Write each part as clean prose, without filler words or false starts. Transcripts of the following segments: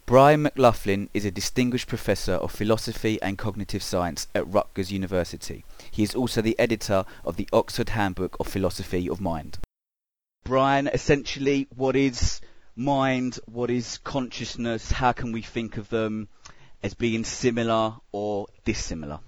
Brian McLaughlin is a distinguished professor of philosophy and cognitive science at Rutgers University. He is also the editor of the Oxford Handbook of Philosophy of Mind. Brian, essentially, what is mind? What is consciousness? How can we think of them as being similar or dissimilar?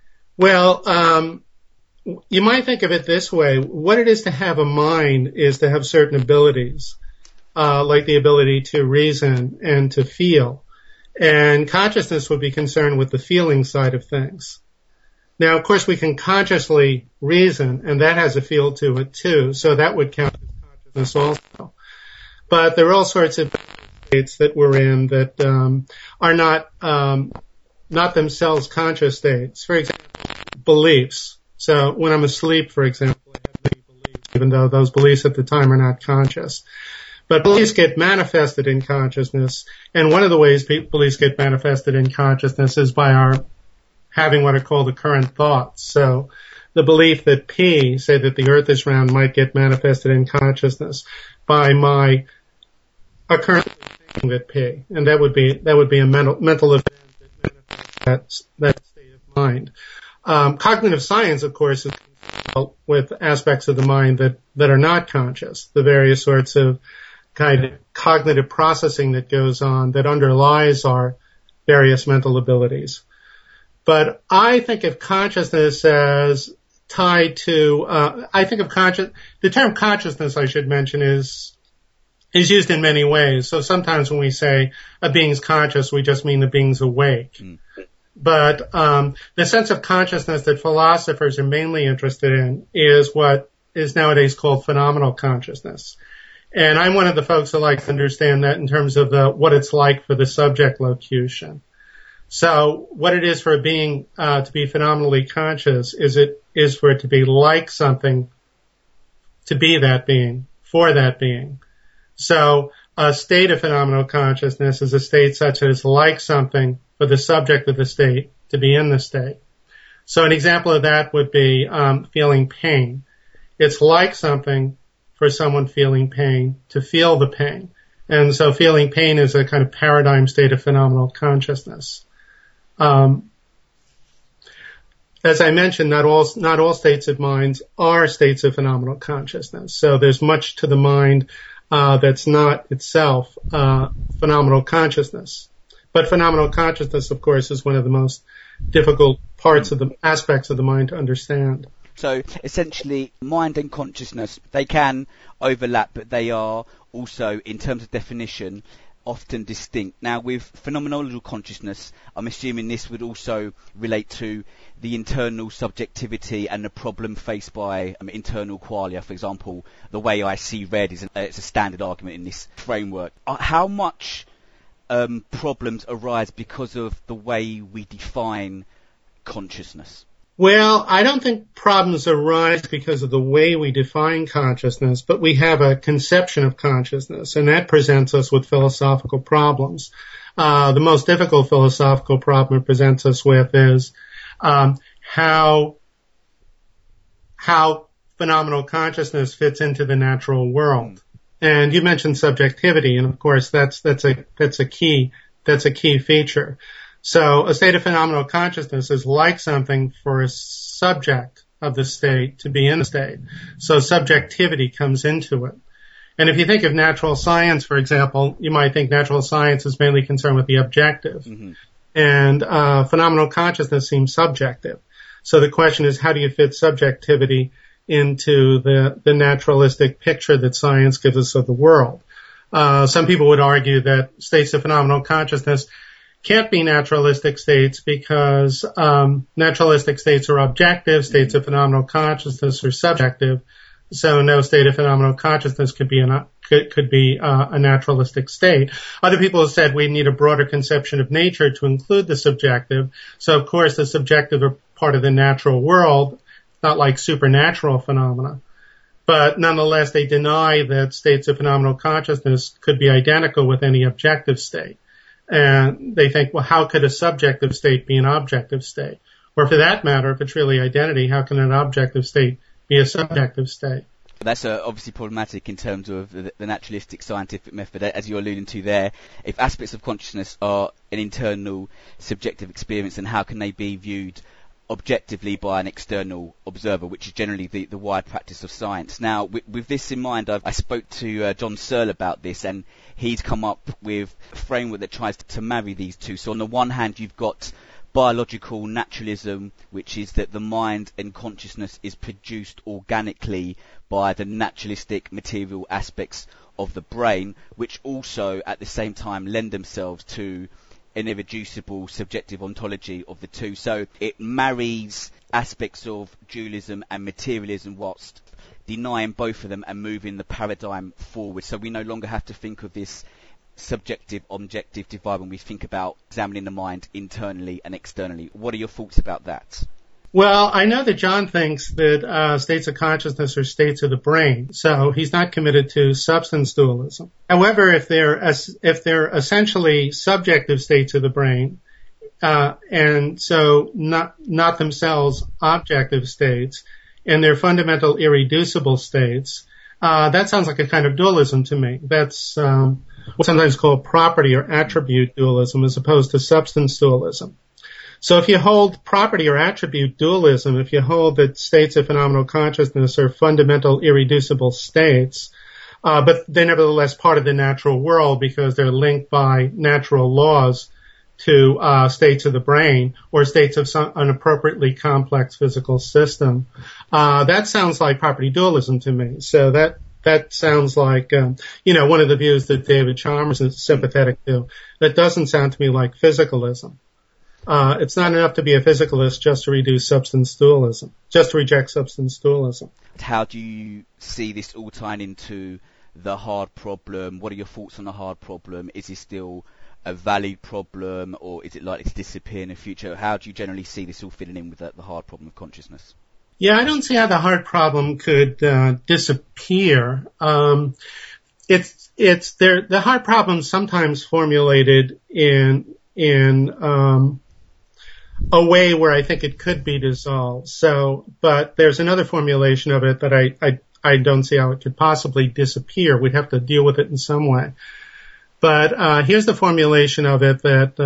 Well, you might think of it this way. What it is to have a mind is to have certain abilities, like the ability to reason and to feel. And consciousness would be concerned with the feeling side of things. Now, of course, we can consciously reason, and that has a feel to it too, so that would count as consciousness also. But there are all sorts of states that we're in that are not themselves conscious states. For example, beliefs. So when I'm asleep, for example, I have many beliefs, even though those beliefs at the time are not conscious. But beliefs get manifested in consciousness, and one of the ways beliefs get manifested in consciousness is by our having what are called the current thoughts. So the belief that P, say that the earth is round, might get manifested in consciousness by my occurrence thinking that P. And that would be a mental event that manifests that state of mind. Cognitive science, of course, is with aspects of the mind that are not conscious, the various sorts of kind of cognitive processing that goes on that underlies our various mental abilities. But I think of consciousness as tied to, the term consciousness, I should mention, is used in many ways. So sometimes when we say a being's conscious, we just mean the being's awake. Mm. But the sense of consciousness that philosophers are mainly interested in is what is nowadays called phenomenal consciousness. And I'm one of the folks that like to understand that in terms of what it's like for the subject locution. So what it is for a being to be phenomenally conscious is for it to be like something, to be that being, for that being. So a state of phenomenal consciousness is a state such as like something for the subject of the state to be in the state. So an example of that would be feeling pain. It's like something for someone feeling pain to feel the pain. And so feeling pain is a kind of paradigm state of phenomenal consciousness. As I mentioned, not all states of mind are states of phenomenal consciousness. So there's much to the mind that's not itself phenomenal consciousness. But phenomenal consciousness, of course, is one of the most difficult parts of the aspects of the mind to understand. So essentially, mind and consciousness, they can overlap, but they are also, in terms of definition, often distinct. Now, with phenomenological consciousnness, I'm assuming this would also relate to the internal subjectivity and the problem faced by internal qualia. For example, the way I see red it's a standard argument in this framework. How much problems arise because of the way we define consciousness? Well, I don't think problems arise because of the way we define consciousness, but we have a conception of consciousness, and that presents us with philosophical problems. The most difficult philosophical problem it presents us with is how phenomenal consciousness fits into the natural world. And you mentioned subjectivity, and of course that's a key feature. So a state of phenomenal consciousness is like something for a subject of the state to be in the state. So subjectivity comes into it. And if you think of natural science, for example, you might think natural science is mainly concerned with the objective. Mm-hmm. And phenomenal consciousness seems subjective. So the question is, how do you fit subjectivity into the naturalistic picture that science gives us of the world? Some people would argue that states of phenomenal consciousness can't be naturalistic states because naturalistic states are objective, states of phenomenal consciousness are subjective. So no state of phenomenal consciousness could be a naturalistic state. Other people have said we need a broader conception of nature to include the subjective. So of course the subjective are part of the natural world, not like supernatural phenomena. But nonetheless they deny that states of phenomenal consciousness could be identical with any objective state. And they think, well, how could a subjective state be an objective state? Or for that matter, if it's really identity, how can an objective state be a subjective state? That's obviously problematic in terms of the naturalistic scientific method, as you're alluding to there. If aspects of consciousness are an internal subjective experience, then how can they be viewed objectively by an external observer, which is generally the wide practice of science? Now, with this in mind, I spoke to John Searle about this, and he's come up with a framework that tries to marry these two. So on the one hand, you've got biological naturalism, which is that the mind and consciousness is produced organically by the naturalistic material aspects of the brain, which also at the same time lend themselves to an irreducible subjective ontology of the two. So it marries aspects of dualism and materialism whilst denying both of them and moving the paradigm forward. So we no longer have to think of this subjective objective divide when we think about examining the mind internally and externally. What are your thoughts about that? Well, I know that John thinks that states of consciousness are states of the brain, so he's not committed to substance dualism. However, if they're essentially subjective states of the brain, and so not themselves objective states, and they're fundamental irreducible states, that sounds like a kind of dualism to me. That's what's sometimes called property or attribute dualism as opposed to substance dualism. So if you hold property or attribute dualism, if you hold that states of phenomenal consciousness are fundamental irreducible states, but they're nevertheless part of the natural world because they're linked by natural laws to states of the brain or states of an appropriately complex physical system, that sounds like property dualism to me. So that sounds like, one of the views that David Chalmers is sympathetic to. That doesn't sound to me like physicalism. It's not enough to be a physicalist just to reject substance dualism. How do you see this all tying into the hard problem? What are your thoughts on the hard problem? Is it still a valid problem, or is it likely to disappear in the future? How do you generally see this all fitting in with the hard problem of consciousness? Yeah, I don't see how the hard problem could disappear. The hard problem is sometimes formulated in a way where I think it could be dissolved. But there's another formulation of it that I don't see how it could possibly disappear. We'd have to deal with it in some way. But here's the formulation of it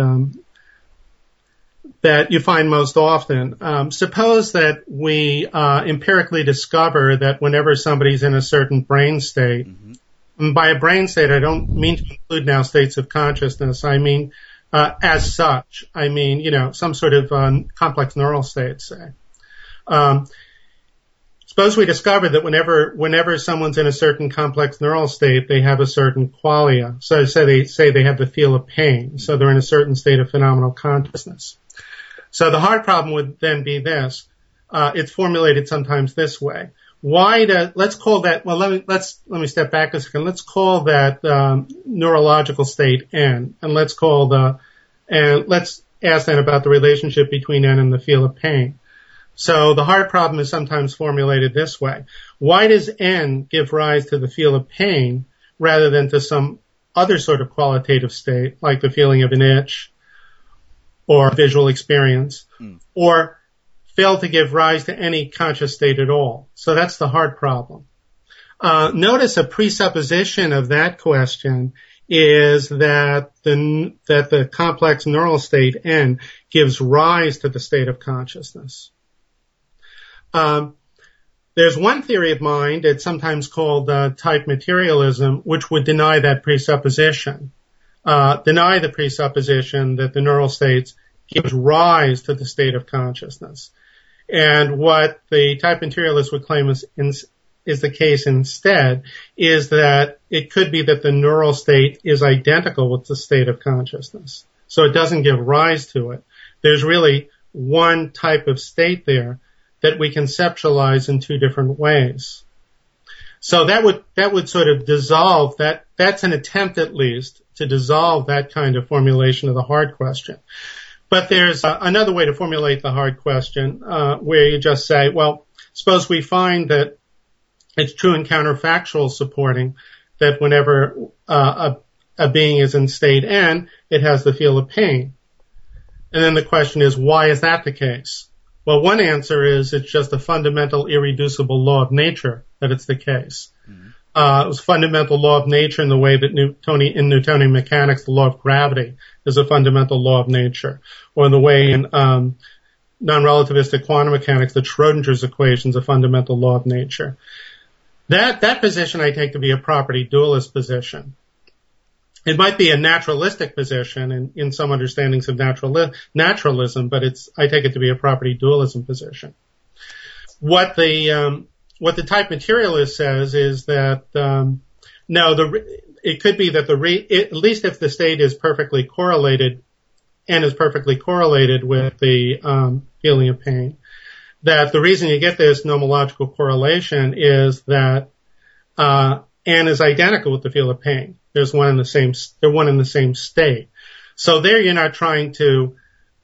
that you find most often. Suppose that we empirically discover that whenever somebody's in a certain brain state, and by a brain state I don't mean to include now states of consciousness, I mean as such. I mean, some sort of complex neural state, say. Suppose we discover that whenever someone's in a certain complex neural state, they have a certain qualia. So say they have the feel of pain. So they're in a certain state of phenomenal consciousness. So the hard problem would then be this. It's formulated sometimes this way. Let's call that, well, let me step back a second. Let's call that neurological state N, and let's ask then about the relationship between N and the feel of pain. So the hard problem is sometimes formulated this way. Why does N give rise to the feel of pain rather than to some other sort of qualitative state, like the feeling of an itch or visual experience, or fail to give rise to any conscious state at all? So that's the hard problem. Notice a presupposition of that question is that the complex neural state N gives rise to the state of consciousness. There's one theory of mind, it's sometimes called type materialism, which would deny that presupposition. Deny the presupposition that the neural states gives rise to the state of consciousness. And what the type materialist would claim is the case instead is that it could be that the neural state is identical with the state of consciousness. So it doesn't give rise to it. There's really one type of state there that we conceptualize in two different ways. So that would sort of dissolve that. That's an attempt at least to dissolve that kind of formulation of the hard question. But there's another way to formulate the hard question, where you just say, well, suppose we find that it's true and counterfactual supporting that whenever a being is in state N, it has the feel of pain. And then the question is, why is that the case? Well, one answer is it's just a fundamental, irreducible law of nature that it's the case. Mm-hmm. It was a fundamental law of nature in the way that in Newtonian mechanics, the law of gravity is a fundamental law of nature, or in the way in non-relativistic quantum mechanics, that Schrodinger's equation is a fundamental law of nature. That position I take to be a property dualist position. It might be a naturalistic position in some understandings of naturalism, but I take it to be a property dualism position. What the type materialist says is that it could be that at least if the state is perfectly correlated and is perfectly correlated with the feeling of pain, that the reason you get this nomological correlation is that N is identical with the feel of pain. They're one in the same state. So there you're not trying to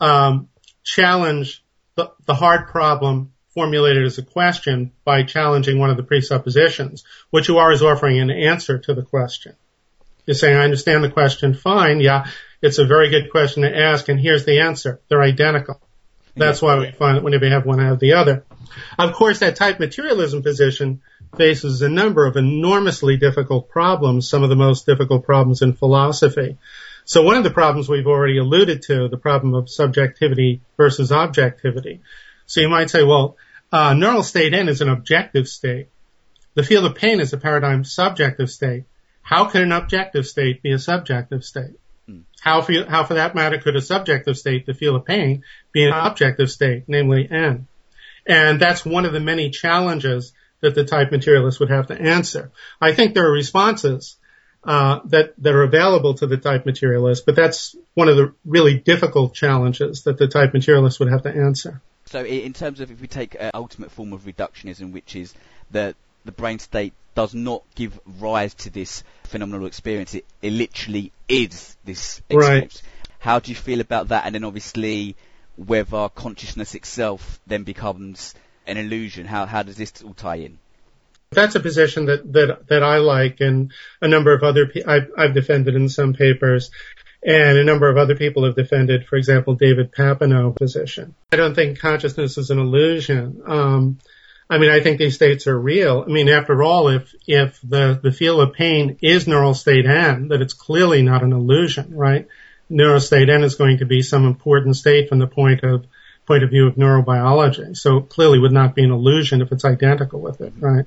challenge the hard problem formulated as a question by challenging one of the presuppositions. What you are is offering an answer to the question. You're saying, I understand the question, fine, yeah, it's a very good question to ask, and here's the answer. They're identical. That's why we find that whenever you have one, I have the other. Of course, that type materialism position faces a number of enormously difficult problems, some of the most difficult problems in philosophy. So one of the problems we've already alluded to, the problem of subjectivity versus objectivity. So you might say, well, neural state N is an objective state. The field of pain is a paradigm subjective state. How could an objective state be a subjective state? How for that matter could a subjective state, the feel of pain, be an objective state, namely N? And that's one of the many challenges that the type materialist would have to answer. I think there are responses that are available to the type materialist, but that's one of the really difficult challenges that the type materialist would have to answer. So in terms of, if we take an ultimate form of reductionism, which is the brain state does not give rise to this phenomenal experience, it literally is this experience. Right. How do you feel about that? And then obviously whether consciousness itself then becomes an illusion. How does this all tie in? That's a position that I like, and a number of other I've defended in some papers, and a number of other people have defended, for example, David Papineau's position. I don't think consciousness is an illusion. I think these states are real. After all, if the feel of pain is neural state N, that it's clearly not an illusion, right? Neural state N is going to be some important state from the point of view of neurobiology. So it clearly would not be an illusion if it's identical with it, right?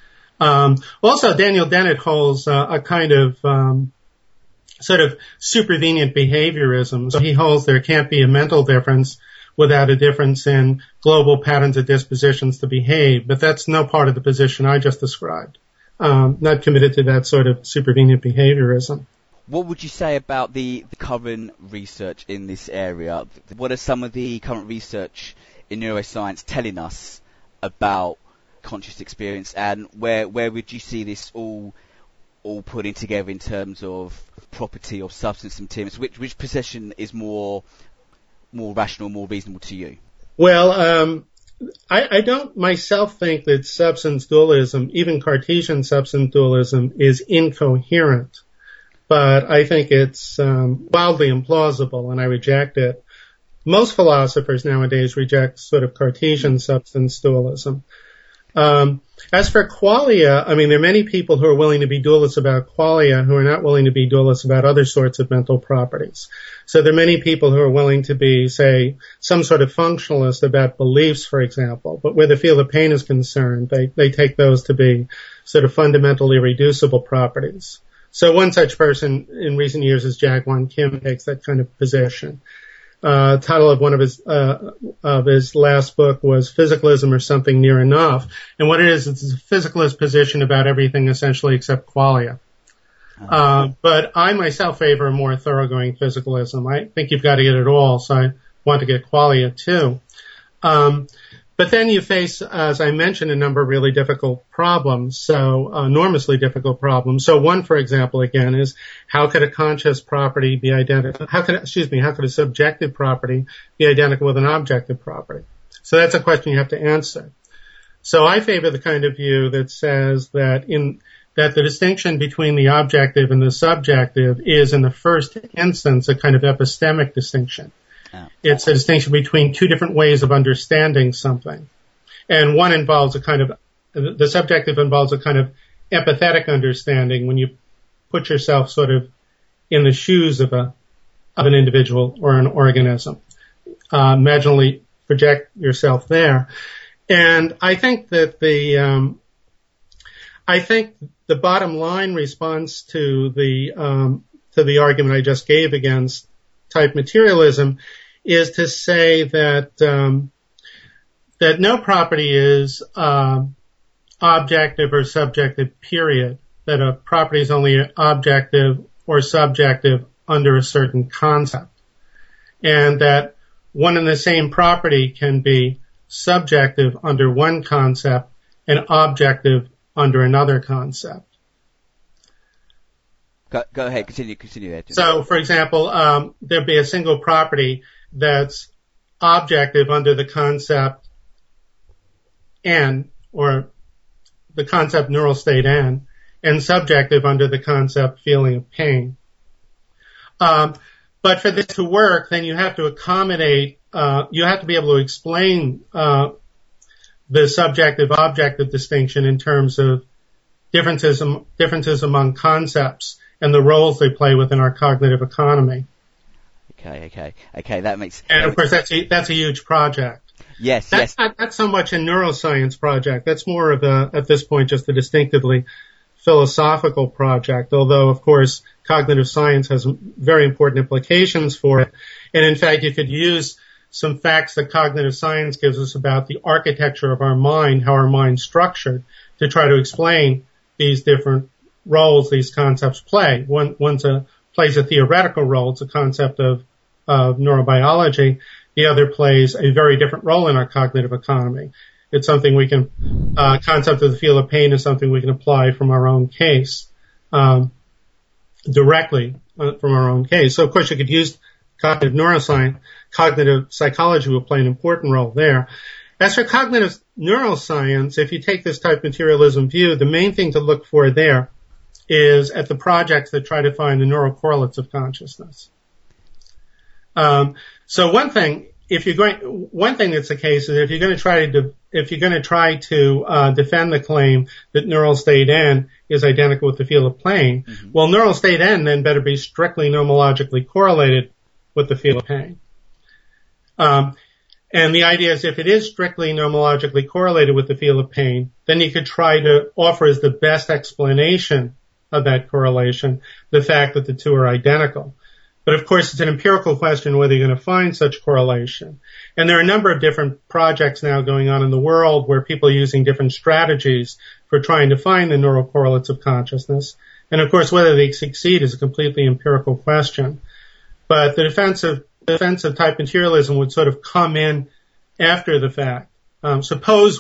Also, Daniel Dennett holds a kind of sort of supervenient behaviorism. So he holds there can't be a mental difference without a difference in global patterns of dispositions to behave, but that's no part of the position I just described. Not committed to that sort of supervenient behaviorism. What would you say about the current research in this area? What are some of the current research in neuroscience telling us about conscious experience, and where would you see this all putting together in terms of property or substance and materials? Which position is more rational, more reasonable to you? Well, I don't myself think that substance dualism, even Cartesian substance dualism, is incoherent. But I think it's wildly implausible, and I reject it. Most philosophers nowadays reject sort of Cartesian substance dualism. As for qualia, there are many people who are willing to be dualists about qualia who are not willing to be dualists about other sorts of mental properties. So there are many people who are willing to be, say, some sort of functionalist about beliefs, for example, but where the field of pain is concerned, they take those to be sort of fundamental irreducible properties. So one such person in recent years is Jaegwon Kim, takes that kind of position. Title of one of his last book was Physicalism or Something Near Enough. And what it is, it's a physicalist position about everything essentially except qualia. But I myself favor a more thoroughgoing physicalism. I think you've got to get it all, so I want to get qualia too. But then you face, as I mentioned, a number of really difficult problems, so enormously difficult problems. So one, for example, again, is how could a conscious property be identical? How could a subjective property be identical with an objective property? So that's a question you have to answer. So I favor the kind of view that says that the distinction between the objective and the subjective is, in the first instance, a kind of epistemic distinction. It's a distinction between two different ways of understanding something. And one involves the subjective involves a kind of empathetic understanding when you put yourself sort of in the shoes of an individual or an organism. Imaginally project yourself there. And I think that the bottom line response to the argument I just gave against type materialism is to say that that no property is objective or subjective, period. That a property is only objective or subjective under a certain concept. And that one and the same property can be subjective under one concept and objective under another concept. Go ahead, continue there. So, for example, there'd be a single property that's objective under the concept N, or the concept neural state N, and subjective under the concept feeling of pain. But for this to work, then you have to accommodate, you have to be able to explain the subjective-objective distinction in terms of differences among concepts and the roles they play within our cognitive economy. Okay, that makes... And of course, that's a huge project. Yes. That's not so much a neuroscience project. That's more of at this point, just a distinctively philosophical project, although, of course, cognitive science has very important implications for it. And in fact, you could use some facts that cognitive science gives us about the architecture of our mind, how our mind's structured, to try to explain these different roles these concepts play. One plays a theoretical role. It's a concept of neurobiology. The other plays a very different role in our cognitive economy. It's something we can, concept of the feel of pain is something we can apply from our own case, directly from our own case. So of course you could use cognitive neuroscience. Cognitive psychology will play an important role there. As for cognitive neuroscience, if you take this type materialism view, the main thing to look for there is at the projects that try to find the neural correlates of consciousness. So one thing that's the case is if you're going to try to defend the claim that neural state N is identical with the feel of pain, well, neural state N then better be strictly nomologically correlated with the feel of pain. And the idea is if it is strictly nomologically correlated with the feel of pain, then you could try to offer as the best explanation of that correlation the fact that the two are identical. But of course, it's an empirical question whether you're going to find such correlation. And there are a number of different projects now going on in the world where people are using different strategies for trying to find the neural correlates of consciousness. And of course, whether they succeed is a completely empirical question. But the defense of type materialism would sort of come in after the fact. Suppose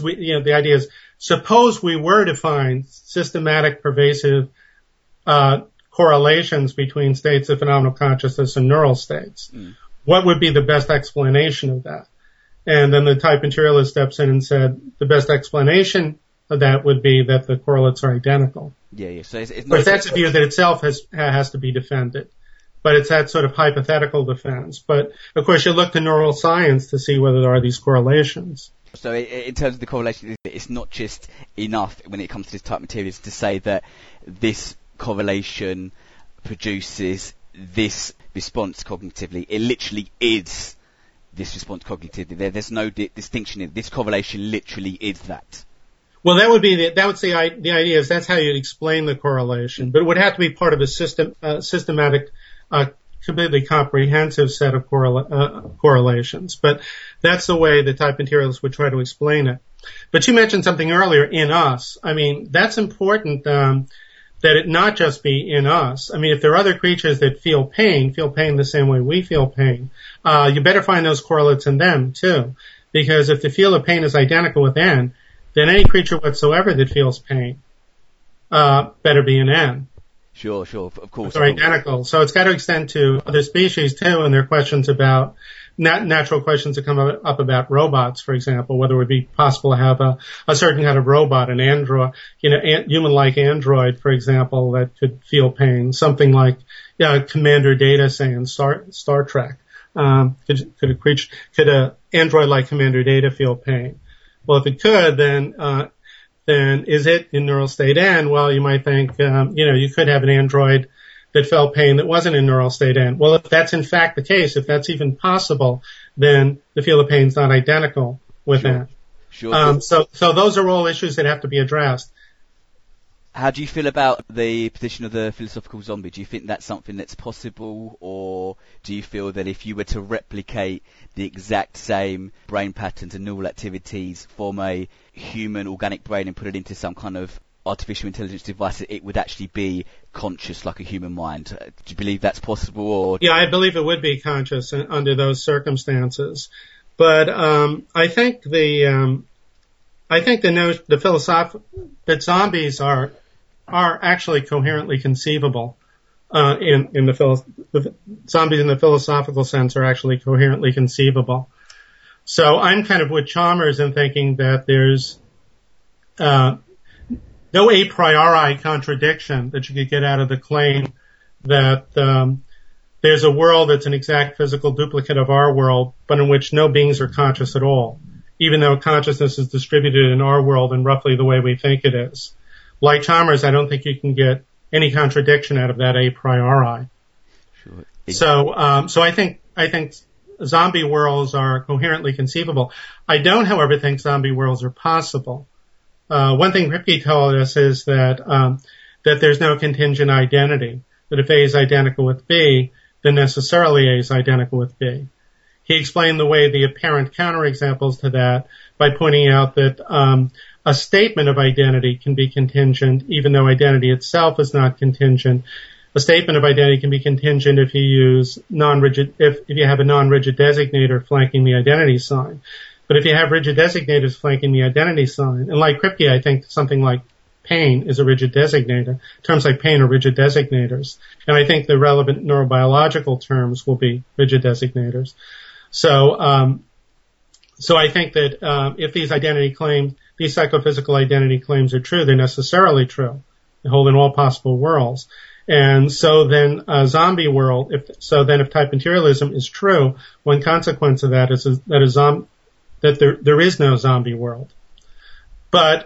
we were to find systematic, pervasive, correlations between states of phenomenal consciousness and neural states. What would be the best explanation of that? And then the type materialist steps in and said the best explanation of that would be that the correlates are identical. Yeah. So it's not. But that's a view that itself has to be defended. But it's that sort of hypothetical defense. But of course, you look to neural science to see whether there are these correlations. So in terms of the correlation, it's not just enough when it comes to this type of materials to say that this correlation produces this response cognitively. It literally is this response cognitively. There's no distinction in it. This correlation literally is that. Well, the idea is that's how you'd explain the correlation, but it would have to be part of a systematic, completely comprehensive set of correlations. But that's the way the type materialists would try to explain it. But you mentioned something earlier, in us. I mean, that's important, that it not just be in us. I mean, if there are other creatures that feel pain the same way we feel pain, you better find those correlates in them too. Because if the feel of pain is identical with N, then any creature whatsoever that feels pain, better be in N. Sure, of course. They're identical. So it's got to extend to other species too, and there are questions about natural questions that come up about robots, for example, whether it would be possible to have a certain kind of robot, an android, human-like android, for example, that could feel pain, something like Commander Data, say, in Star Trek. Could a Android like Commander Data feel pain? Well, if it could, then is it in neural state N? Well, you might think, you could have an Android that felt pain that wasn't in neural state N. Well, if that's in fact the case, if that's even possible, then the field of pain is not identical with N. Sure. So those are all issues that have to be addressed. How do you feel about the position of the philosophical zombie? Do you think that's something that's possible, or do you feel that if you were to replicate the exact same brain patterns and neural activities from a human organic brain and put it into some kind of artificial intelligence device, it would actually be conscious like a human mind? Do you believe that's possible? Or? Yeah, I believe it would be conscious under those circumstances. But I think the philosophy that zombies are actually coherently conceivable zombies in the philosophical sense are actually coherently conceivable. So I'm kind of with Chalmers in thinking that there's no a priori contradiction that you could get out of the claim that there's a world that's an exact physical duplicate of our world, but in which no beings are conscious at all, even though consciousness is distributed in our world in roughly the way we think it is. Like Chalmers, I don't think you can get any contradiction out of that a priori. Sure. So I think zombie worlds are coherently conceivable. I don't, however, think zombie worlds are possible. One thing Kripke told us is that there's no contingent identity, that if A is identical with B, then necessarily A is identical with B. He explained the way the apparent counterexamples to that by pointing out that a statement of identity can be contingent, even though identity itself is not contingent. A statement of identity can be contingent if you use if you have a non-rigid designator flanking the identity sign. But if you have rigid designators flanking the identity sign, and like Kripke, I think something like pain is a rigid designator. Terms like pain are rigid designators. And I think the relevant neurobiological terms will be rigid designators. So I think that if these psychophysical identity claims are true, they're necessarily true. They hold in all possible worlds. And so then a zombie world, if type materialism is true, one consequence of that is that there is no zombie world. But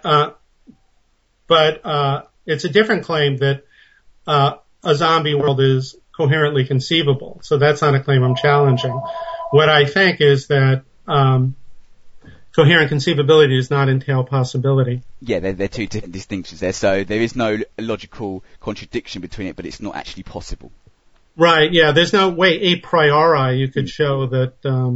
it's a different claim that a zombie world is coherently conceivable. So that's not a claim I'm challenging. What I think is that coherent conceivability does not entail possibility. Yeah, they're two different distinctions there. So there is no logical contradiction between it, but it's not actually possible. Right. Yeah. There's no way a priori you could show that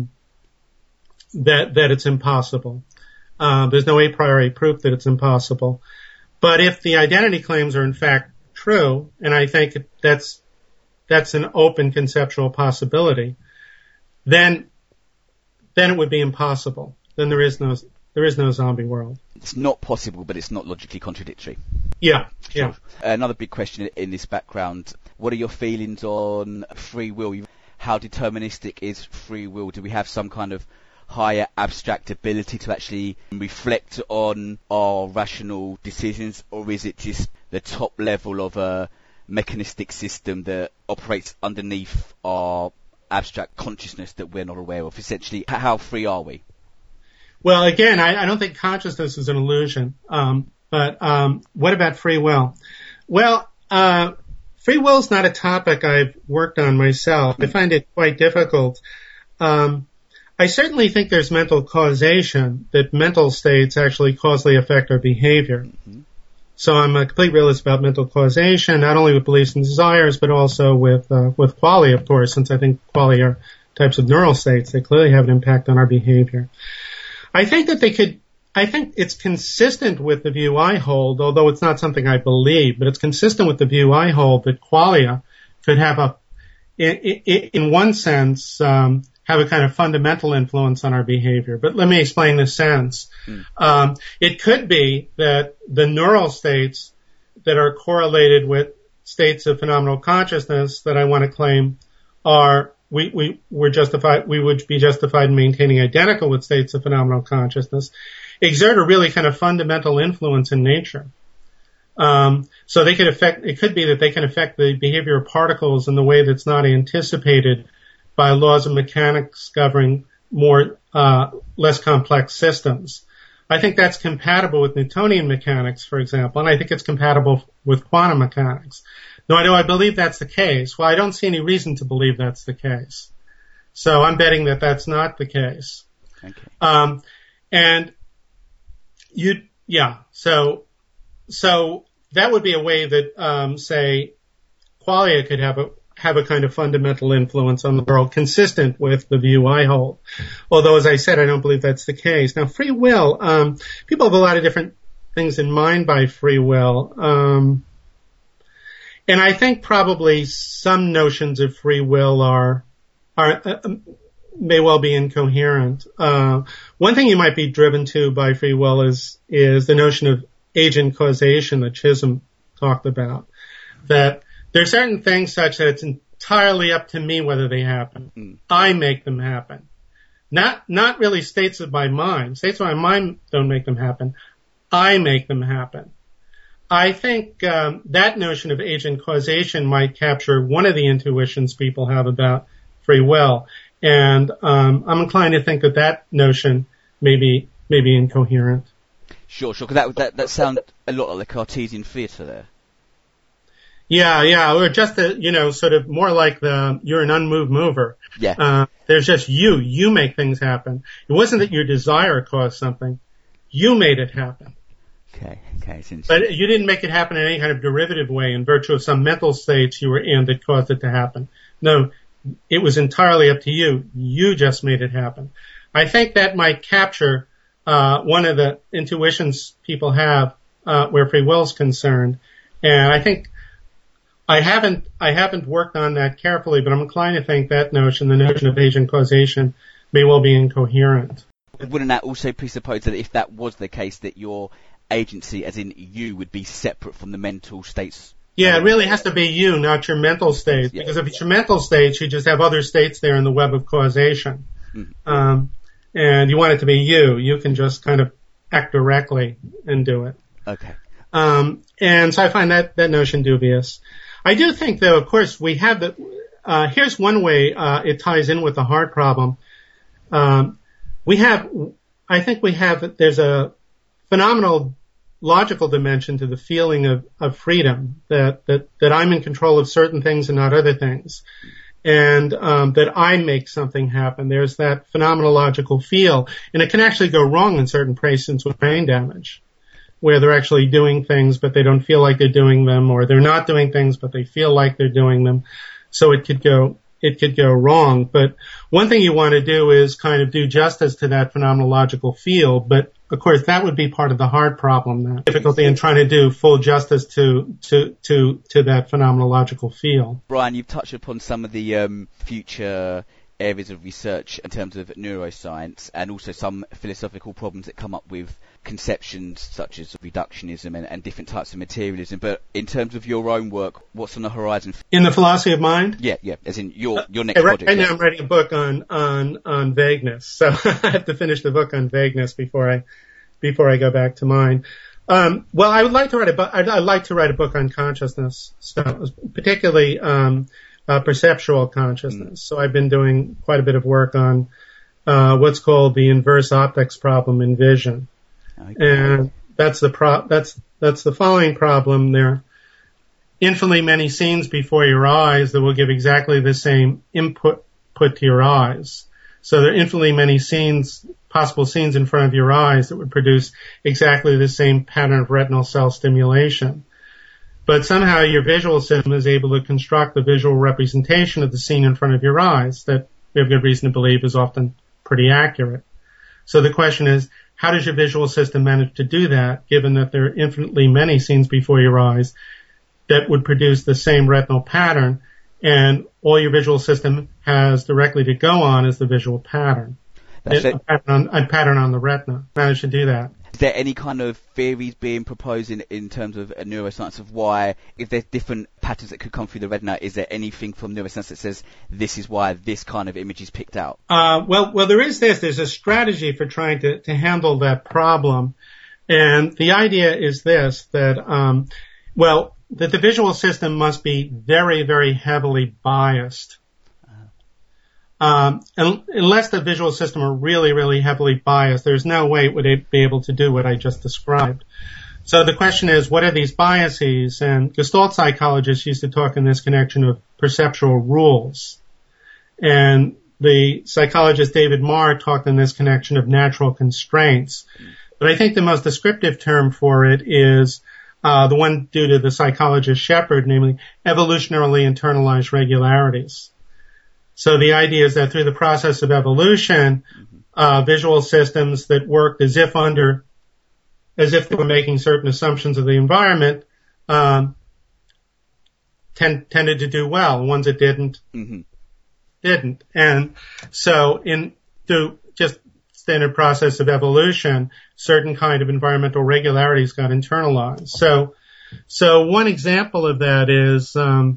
it's impossible. There's no a priori proof that it's impossible. But if the identity claims are in fact true, and I think that's an open conceptual possibility, then it would be impossible. Then there is no zombie world. It's not possible, but it's not logically contradictory. Yeah, sure. Yeah. Another big question in this background, what are your feelings on free will? How deterministic is free will? Do we have some kind of higher abstract ability to actually reflect on our rational decisions, or is it just the top level of a mechanistic system that operates underneath our abstract consciousness that we're not aware of? Essentially, how free are we? Well, again, I don't think consciousness is an illusion. But what about free will? Well, free will is not a topic I've worked on myself. I find it quite difficult. I certainly think there's mental causation, that mental states actually causally affect our behavior. Mm-hmm. So I'm a complete realist about mental causation, not only with beliefs and desires, but also with qualia, of course, since I think qualia are types of neural states. They clearly have an impact on our behavior. I think it's consistent with the view I hold, although it's not something I believe, but it's consistent with the view I hold that qualia could have in one sense, have a kind of fundamental influence on our behavior. But let me explain the sense. It could be that the neural states that are correlated with states of phenomenal consciousness that I want to claim are we would be justified in maintaining identical with states of phenomenal consciousness, exert a really kind of fundamental influence in nature. So it could be that they can affect the behavior of particles in the way that's not anticipated by laws of mechanics governing less complex systems. I think that's compatible with Newtonian mechanics, for example, and I think it's compatible with quantum mechanics. Nor do I believe that's the case. Well, I don't see any reason to believe that's the case. So I'm betting that that's not the case. Okay. So that would be a way that, say, qualia could have a kind of fundamental influence on the world consistent with the view I hold. Although, as I said, I don't believe that's the case. Now, free will, people have a lot of different things in mind by free will. And I think probably some notions of free will may well be incoherent. One thing you might be driven to by free will is the notion of agent causation that Chisholm talked about. That there are certain things such that it's entirely up to me whether they happen. I make them happen. Not really states of my mind. States of my mind don't make them happen. I make them happen. I think that notion of agent causation might capture one of the intuitions people have about free will. And I'm inclined to think that notion may be incoherent. Sure, because that sounds a lot like the Cartesian theatre there. Yeah, or just sort of more like you're an unmoved mover. Yeah. There's just you make things happen. It wasn't that your desire caused something. You made it happen. Okay, but you didn't make it happen in any kind of derivative way in virtue of some mental states you were in that caused it to happen. No, it was entirely up to you. You just made it happen. I think that might capture one of the intuitions people have where free will is concerned, and I think I haven't worked on that carefully, but I'm inclined to think that notion, the notion of agent causation, may well be incoherent. Wouldn't that also presuppose that if that was the case, that your agency, as in you, would be separate from the mental states? Yeah, it really has to be you, not your mental states. Because if it's your mental states, you just have other states there in the web of causation. Mm-hmm. And you want it to be you. You can just kind of act directly and do it. Okay. And so I find that notion dubious. I do think, though, of course, we have here's one way it ties in with the heart problem. There's a phenomenal logical dimension to the feeling of freedom, that I'm in control of certain things and not other things, and that I make something happen. There's that phenomenological feel, and it can actually go wrong in certain patients with brain damage, where they're actually doing things but they don't feel like they're doing them, or they're not doing things but they feel like they're doing them. So it could go wrong. But one thing you want to do is kind of do justice to that phenomenological feel, but of course, that would be part of the hard problem now. Difficulty in trying to do full justice to that phenomenological feel. Brian, you've touched upon some of the future areas of research in terms of neuroscience, and also some philosophical problems that come up with conceptions such as reductionism and different types of materialism. But in terms of your own work, what's on the horizon? In the philosophy of mind? Yeah, as in your next project. Right now I'm writing a book on vagueness, so I have to finish the book on vagueness before I go back to mine. Well, I would like to write I'd like to write a book on consciousness, so particularly perceptual consciousness. So I've been doing quite a bit of work on what's called the inverse optics problem in vision. Okay. And that's the following problem. There are infinitely many scenes before your eyes that will give exactly the same input to your eyes. So there are infinitely many possible scenes in front of your eyes that would produce exactly the same pattern of retinal cell stimulation. But somehow your visual system is able to construct the visual representation of the scene in front of your eyes that we have good reason to believe is often pretty accurate. So the question is, how does your visual system manage to do that, given that there are infinitely many scenes before your eyes that would produce the same retinal pattern, and all your visual system has directly to go on is the visual pattern. A pattern on the retina. Manage to do that. Is there any kind of theories being proposed in terms of neuroscience of why, if there's different patterns that could come through the retina, is there anything from neuroscience that says this is why this kind of image is picked out? Well, there is this. There's a strategy for trying to handle that problem. And the idea is this, that the visual system must be very, very heavily biased. unless the visual system are really, really heavily biased, there's no way it would be able to do what I just described. So the question is, what are these biases? And Gestalt psychologists used to talk in this connection of perceptual rules. And the psychologist David Marr talked in this connection of natural constraints. But I think the most descriptive term for it is the one due to the psychologist Shepard, namely evolutionarily internalized regularities. So the idea is that through the process of evolution, visual systems that worked as if they were making certain assumptions of the environment, tended to do well. Ones that didn't. And so through just standard process of evolution, certain kind of environmental regularities got internalized. So one example of that is,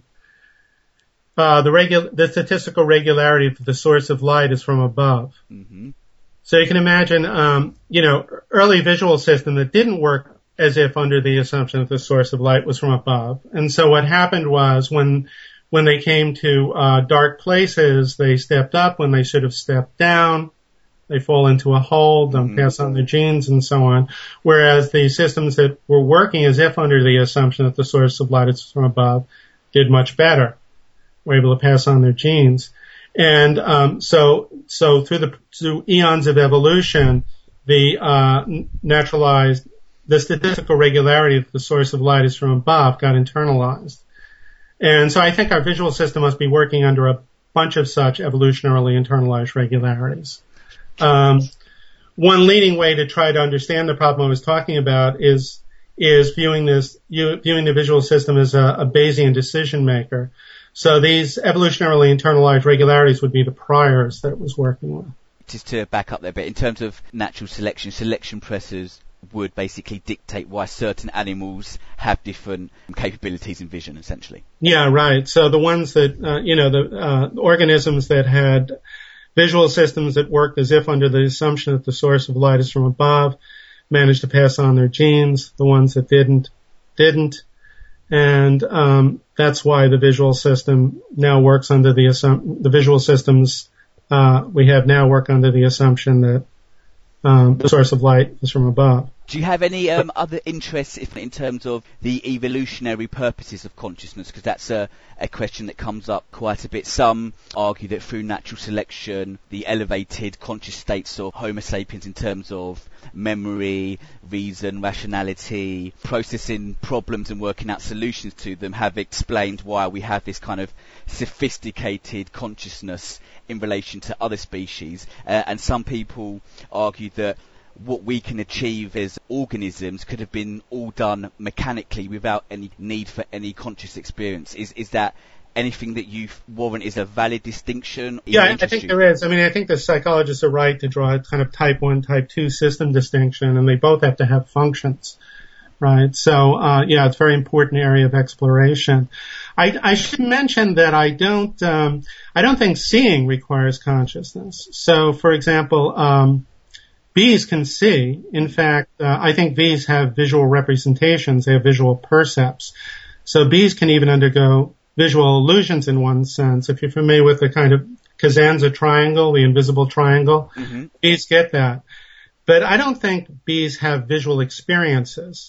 the statistical regularity that the source of light is from above. So you can imagine, early visual system that didn't work as if under the assumption that the source of light was from above. And so what happened was when they came to dark places, they stepped up when they should have stepped down. They fall into a hole, don't pass on their genes, and so on. Whereas the systems that were working as if under the assumption that the source of light is from above did much better, were able to pass on their genes. And so through eons of evolution, the statistical regularity that the source of light is from above got internalized. And so I think our visual system must be working under a bunch of such evolutionarily internalized regularities. One leading way to try to understand the problem I was talking about is viewing the visual system as a Bayesian decision maker. So these evolutionarily internalized regularities would be the priors that it was working with. Just to back up there a bit, in terms of natural selection pressures would basically dictate why certain animals have different capabilities in vision, essentially. Yeah, right. So the ones that, the organisms that had visual systems that worked as if under the assumption that the source of light is from above managed to pass on their genes. The ones that didn't. And that's why the visual system now works under the visual systems we have now work under the assumption that the source of light is from above. Do you have any other interests in terms of the evolutionary purposes of consciousness? Because that's a question that comes up quite a bit. Some argue that through natural selection, the elevated conscious states of Homo sapiens in terms of memory, reason, rationality, processing problems and working out solutions to them have explained why we have this kind of sophisticated consciousness in relation to other species. And some people argue that what we can achieve as organisms could have been all done mechanically without any need for any conscious experience. Is that anything that you warrant is a valid distinction? Yeah, I think there is. I mean, I think the psychologists are right to draw a kind of type 1, type 2 system distinction, and they both have to have functions, right? So, it's a very important area of exploration. I should mention that I don't think seeing requires consciousness. So, for example, bees can see. In fact, I think bees have visual representations. They have visual percepts. So bees can even undergo visual illusions in one sense. If you're familiar with the kind of Cosenza triangle, the invisible triangle, bees get that. But I don't think bees have visual experiences.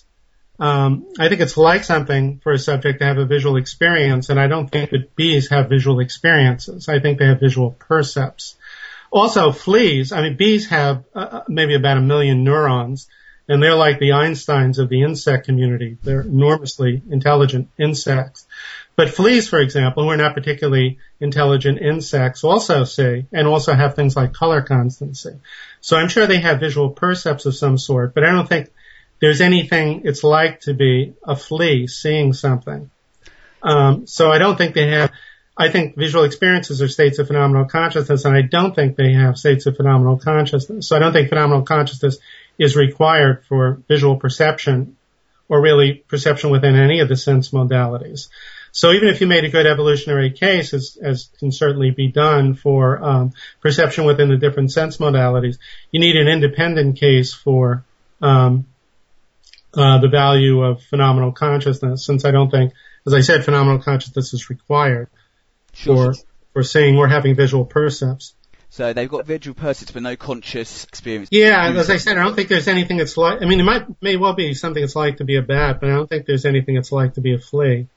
I think it's like something for a subject to have a visual experience, and I don't think that bees have visual experiences. I think they have visual percepts. Also, fleas, bees have maybe about 1 million neurons, and they're like the Einsteins of the insect community. They're enormously intelligent insects. But fleas, for example, who are not particularly intelligent insects, also see, and also have things like color constancy. So I'm sure they have visual percepts of some sort, but I don't think there's anything it's like to be a flea seeing something. So I don't think they have. I think visual experiences are states of phenomenal consciousness, and I don't think they have states of phenomenal consciousness. So I don't think phenomenal consciousness is required for visual perception, or really perception within any of the sense modalities. So even if you made a good evolutionary case, as can certainly be done for perception within the different sense modalities, you need an independent case for the value of phenomenal consciousness, since I don't think, as I said, phenomenal consciousness is required we're saying we're having visual percepts. So they've got visual percepts but no conscious experience. Yeah, as I said, I don't think there's anything it's like. I mean, may well be something it's like to be a bat, but I don't think there's anything it's like to be a flea.